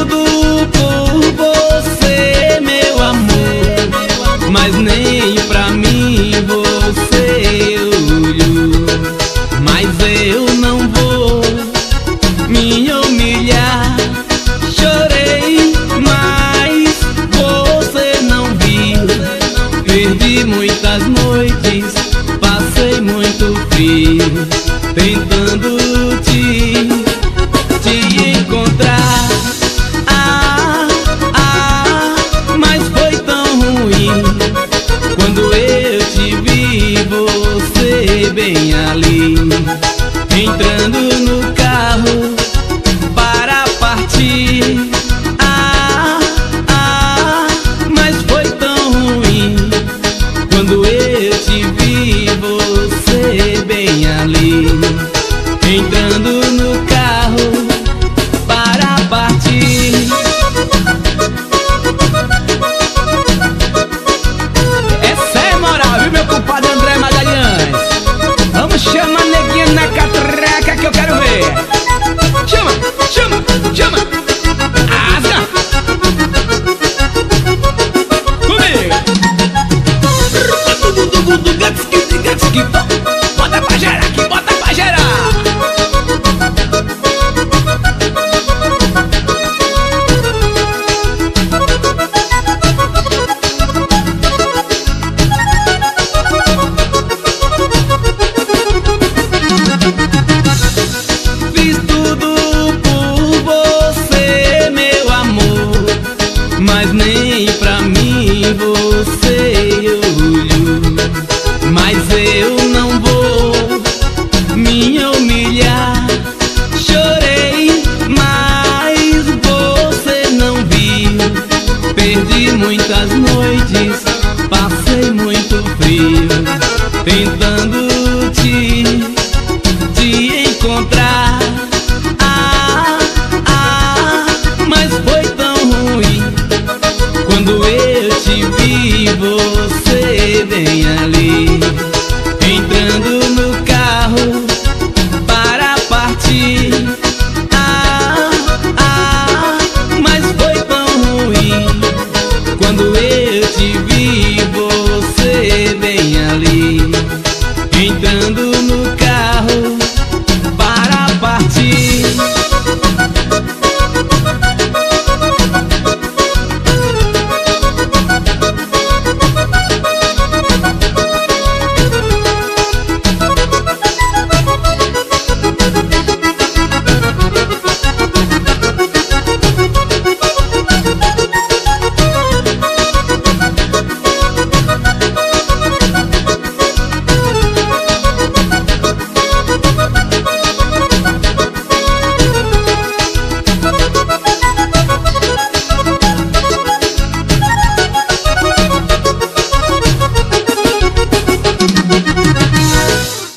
tudo por você, meu amor, mas nem pra mim você olhou. Mas eu não vou me humilhar. Chorei, mas você não viu. Perdi muitas noites, passei muito frio, tentando te encontrar. Mas foi tão ruim quando eu te vi, você bem ali, entrando no carro para partir. Mas foi tão ruim quando eu te vi, você bem ali, entrando no carro para partir. Essa é moral, viu, meu compadre André Magalhães? Vamos chamar neguinha na catraca que eu quero ver. Chama, chama, chama. Asa. Comigo. Bota pra gerar aqui, bota pra gerar. Fiz tudo por você, meu amor, mas nem pra mim você olhou. Mas eu não vou me humilhar. Chorei, mas você não viu. Perdi muitas noites,